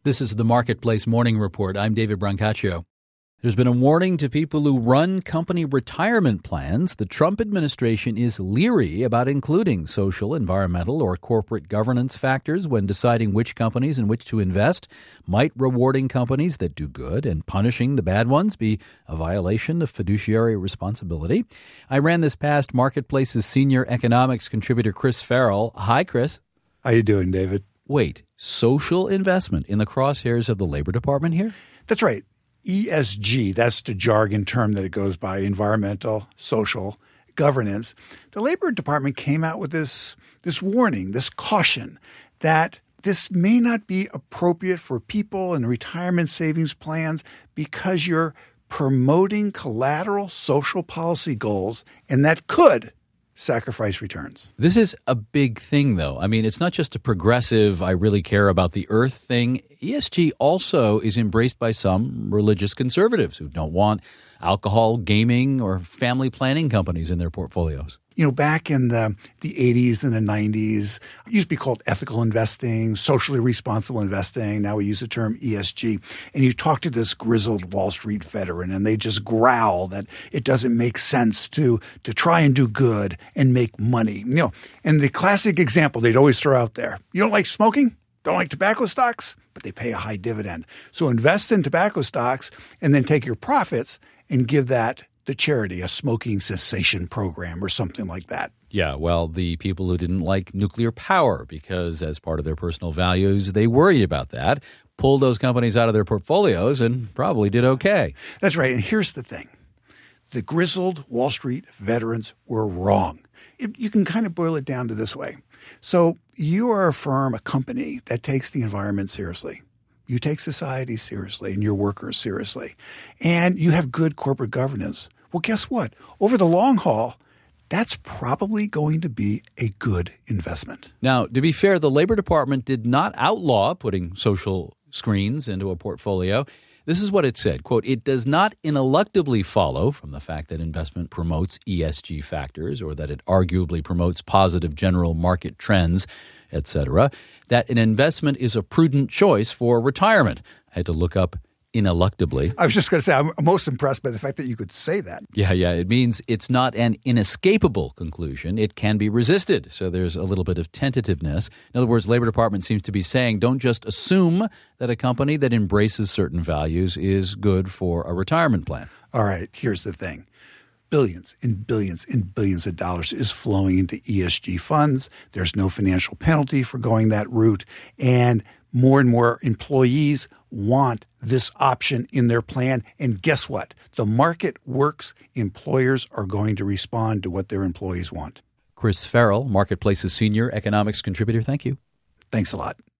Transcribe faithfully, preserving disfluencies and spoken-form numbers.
This is the Marketplace Morning Report. I'm David Brancaccio. There's been a warning to people who run company retirement plans. The Trump administration is leery about including social, environmental, or corporate governance factors when deciding which companies in which to invest. Might rewarding companies that do good and punishing the bad ones be a violation of fiduciary responsibility? I ran this past Marketplace's senior economics contributor, Chris Farrell. Hi, Chris. How you doing, David? Wait, social investment in the crosshairs of the Labor Department here? That's right. E S G, that's the jargon term that it goes by, environmental, social, governance. The Labor Department came out with this, this warning, this caution that this may not be appropriate for people in retirement savings plans because you're promoting collateral social policy goals, and that could sacrifice returns. This is a big thing, though. I mean, it's not just a progressive, I really care about the earth thing. E S G also is embraced by some religious conservatives who don't want alcohol, gaming, or family planning companies in their portfolios. You know, back in the, the eighties and the nineties, it used to be called ethical investing, socially responsible investing. Now we use the term E S G. And you talk to this grizzled Wall Street veteran, and they just growl that it doesn't make sense to, to try and do good and make money. You know, and the classic example they'd always throw out there, you don't like smoking? Don't like tobacco stocks? But they pay a high dividend. So invest in tobacco stocks and then take your profits and give that the charity, a smoking cessation program or something like that. Yeah, well, the people who didn't like nuclear power because as part of their personal values, they worried about that, pulled those companies out of their portfolios and probably did okay. That's right. And here's the thing. The grizzled Wall Street veterans were wrong. It, you can kind of boil it down to this way. So you are a firm, a company that takes the environment seriously. You take society seriously and your workers seriously. And you have good corporate governance. Well, guess what? Over the long haul, that's probably going to be a good investment. Now, to be fair, the Labor Department did not outlaw putting social screens into a portfolio. This is what it said, quote, "It does not ineluctably follow from the fact that investment promotes E S G factors or that it arguably promotes positive general market trends, et cetera, that an investment is a prudent choice for retirement." I had to look up ineluctably. I was just going to say, I'm most impressed by the fact that you could say that. Yeah, yeah. It means it's not an inescapable conclusion. It can be resisted. So there's a little bit of tentativeness. In other words, Labor Department seems to be saying don't just assume that a company that embraces certain values is good for a retirement plan. All right, here's the thing. Billions and billions and billions of dollars is flowing into E S G funds. There's no financial penalty for going that route. And more and more employees want this option in their plan. And guess what? The market works. Employers are going to respond to what their employees want. Chris Farrell, Marketplace's senior economics contributor. Thank you. Thanks a lot.